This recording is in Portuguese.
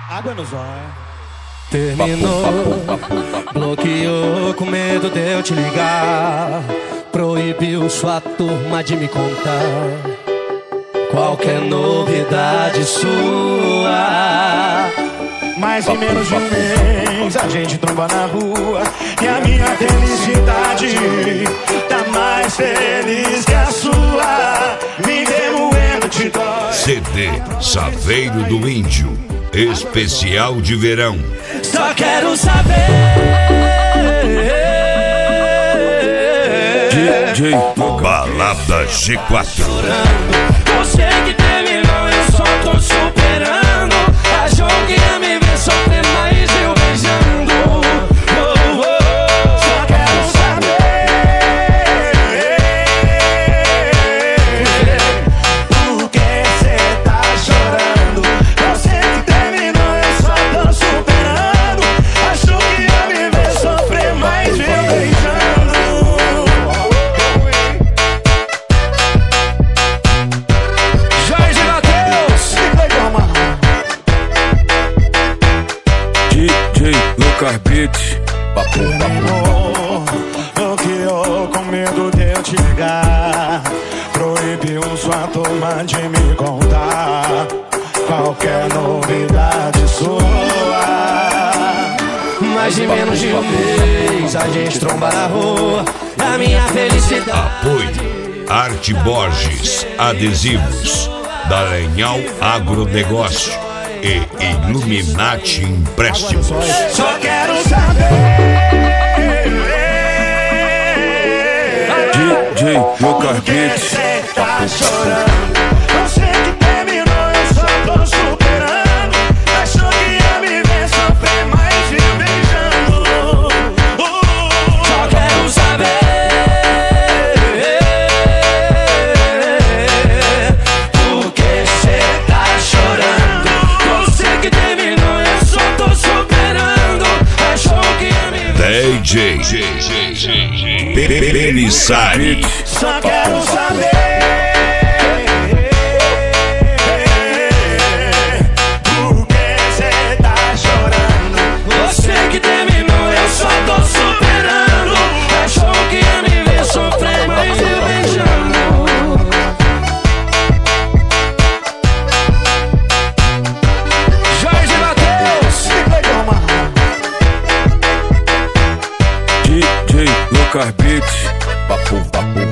Água no zóio. Terminou, bloqueou com medo de eu te ligar. Proibiu sua turma de me contar qualquer novidade sua. Mas em menos de um mês a gente tromba na rua e a minha felicidade tá mais feliz que a sua. Me remoendo de dói. CD Saveiro do Índio, especial de verão. Só quero saber. DJ Balada G4. Você que terminou, eu só tô superando. Achou que ia me ver sofrer, mas eu beijando. Só quero saber por que cê tá chorando. Você que terminou, eu só tô superando. Achou que ia me ver sofrer, mas eu beijando. Jorge Mateus, DJ Lucas Beats. terminou, bloqueou com medo de eu te ligar. Proibiu sua turma de me contar qualquer novidade sua. mais de menos de um mês a gente tromba na rua. A minha felicidade. Apoio Arte Borges Adesivos, Dallagnol Agronegócio e Illuminati Empréstimos. Só quero saber DJ Lucas por que Beats. cê tá chorando. Você que terminou, eu só tô superando. Achou que ia me ver sofrer, mas viu beijando. Só quero saber por que cê tá chorando. Você que terminou, eu só tô superando. Achou que ia me ver. DJ Benissari. Só quero saber por que cê tá chorando. Você que terminou, eu só tô superando. Achou que ia me ver sofrer, mas eu beijando. Jorge Mateus, DJ Lucas Beats. Papo